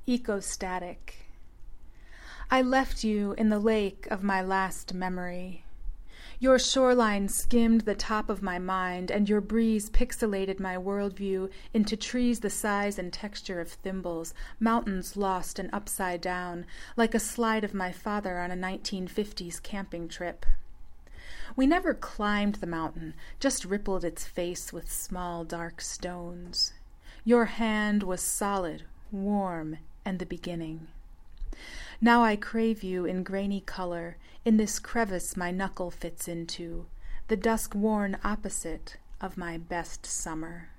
ecostatic. I left you in the lake of my last memory. Your shoreline skimmed the top of my mind, and your breeze pixelated my worldview into trees the size and texture of thimbles, mountains lost and upside down, like a slide of my father on a 1950s camping trip. We never climbed the mountain, just rippled its face with small dark stones. Your hand was solid, warm, and the beginning. Now I crave you in grainy color, in this crevice my knuckle fits into, the dusk-worn opposite of my best summer.